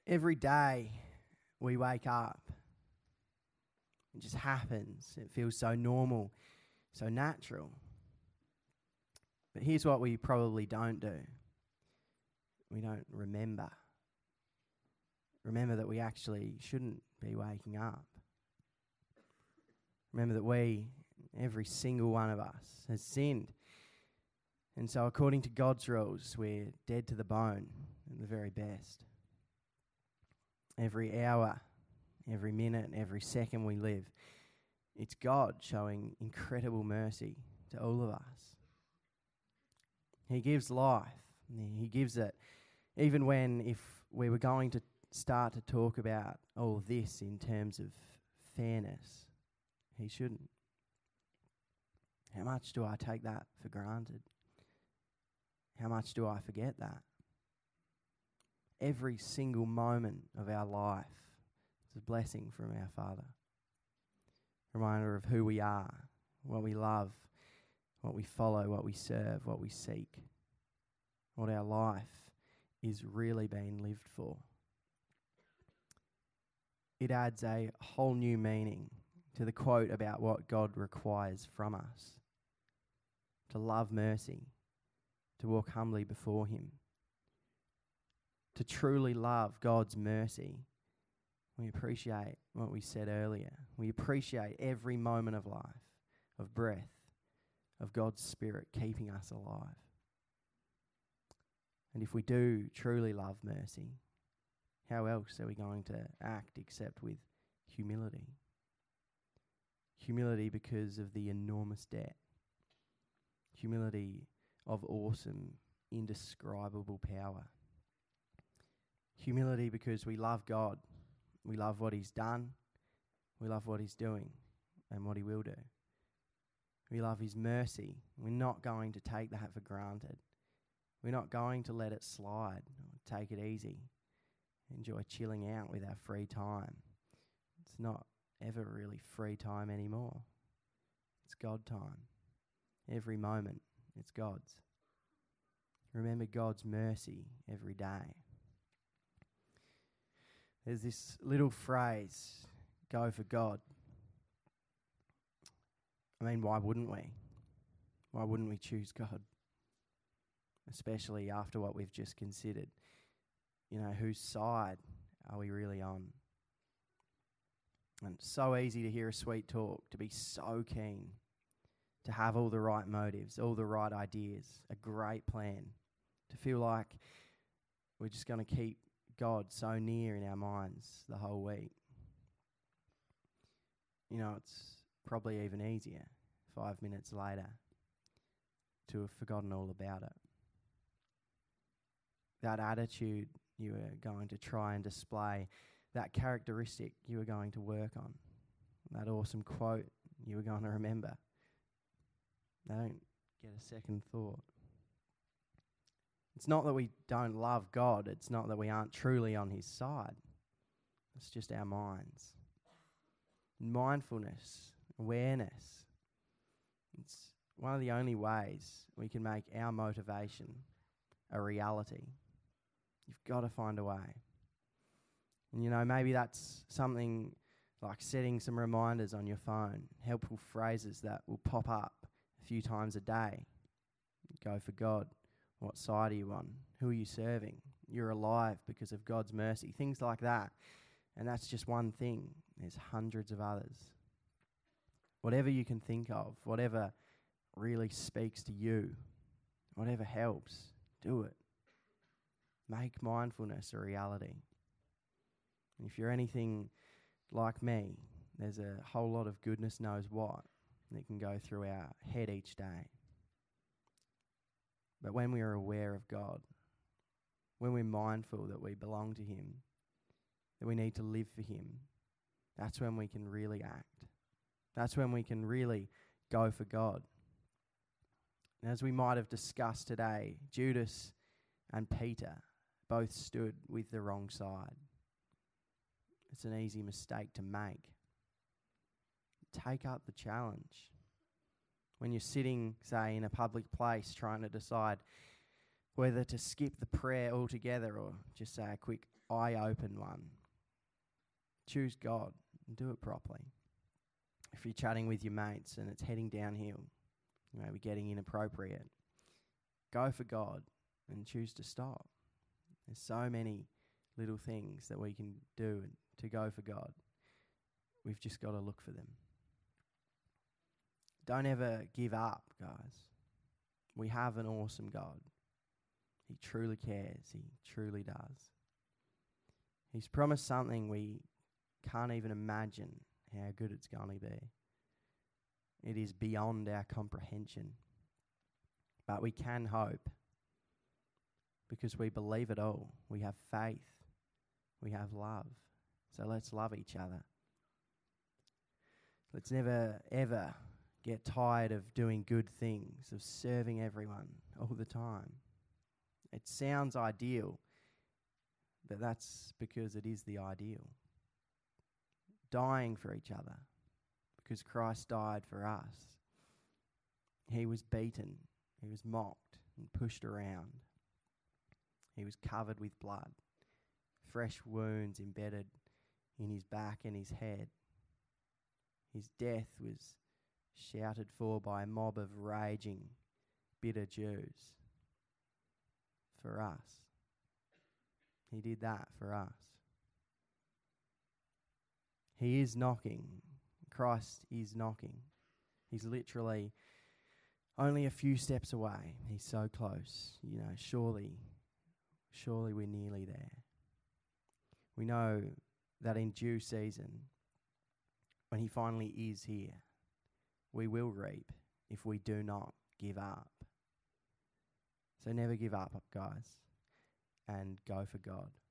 Every day we wake up, it just happens. It feels so normal, so natural. But here's what we probably don't do. We don't remember. Remember that we actually shouldn't be waking up. Remember that we, every single one of us, has sinned. And so according to God's rules, we're dead to the bone at the very best. Every hour, every minute, every second we live, it's God showing incredible mercy to all of us. He gives life. He gives it even when, if we were going to start to talk about all this in terms of fairness, he shouldn't. How much do I take that for granted? How much do I forget that? Every single moment of our life is a blessing from our Father. Reminder of who we are, what we love, what we follow, what we serve, what we seek, what our life is really being lived for. It adds a whole new meaning to the quote about what God requires from us. To love mercy, to walk humbly before him. To truly love God's mercy, we appreciate what we said earlier. We appreciate every moment of life, of breath, of God's Spirit keeping us alive. And if we do truly love mercy, how else are we going to act except with humility? Humility because of the enormous debt. Humility of awesome, indescribable power. Humility because we love God. We love what he's done. We love what he's doing and what he will do. We love his mercy. We're not going to take that for granted. We're not going to let it slide or take it easy. Enjoy chilling out with our free time. It's not ever really free time anymore. It's God time. Every moment, it's God's. Remember God's mercy every day. There's this little phrase, go for God. I mean, why wouldn't we? Why wouldn't we choose God? Especially after what we've just considered. You know, whose side are we really on? And it's so easy to hear a sweet talk, to be so keen, to have all the right motives, all the right ideas, a great plan, to feel like we're just going to keep God so near in our minds the whole week. You know, it's probably even easier 5 minutes later to have forgotten all about it. That attitude you were going to try and display, that characteristic you were going to work on, that awesome quote you were going to remember. They don't get a second thought. It's not that we don't love God. It's not that we aren't truly on his side. It's just our minds. Mindfulness, awareness. It's one of the only ways we can make our motivation a reality. You've got to find a way. And you know, maybe that's something like setting some reminders on your phone, helpful phrases that will pop up a few times a day. Go for God. What side are you on? Who are you serving? You're alive because of God's mercy. Things like that. And that's just one thing. There's hundreds of others. Whatever you can think of, whatever really speaks to you, whatever helps, do it. Make mindfulness a reality. And if you're anything like me, there's a whole lot of goodness knows what that can go through our head each day. But when we are aware of God, when we're mindful that we belong to him, that we need to live for him, that's when we can really act. That's when we can really go for God. And as we might have discussed today, Judas and Peter both stood with the wrong side. It's an easy mistake to make. Take up the challenge. When you're sitting, say, in a public place trying to decide whether to skip the prayer altogether or just say a quick eye-open one. Choose God and do it properly. If you're chatting with your mates and it's heading downhill, you may be getting inappropriate, go for God and choose to stop. There's so many little things that we can do to go for God. We've just got to look for them. Don't ever give up, guys. We have an awesome God. He truly cares. He truly does. He's promised something we can't even imagine how good it's going to be. It is beyond our comprehension. But we can hope because we believe it all. We have faith. We have love. So let's love each other. Let's never, ever get tired of doing good things, of serving everyone all the time. It sounds ideal, but that's because it is the ideal. Dying for each other, because Christ died for us. He was beaten, he was mocked and pushed around. He was covered with blood, fresh wounds embedded in his back and his head. His death was shouted for by a mob of raging, bitter Jews. For us. He did that for us. He is knocking. Christ is knocking. He's literally only a few steps away. He's so close. You know, surely we're nearly there. We know that in due season, when he finally is here, we will reap if we do not give up. So never give up, guys, and go for God.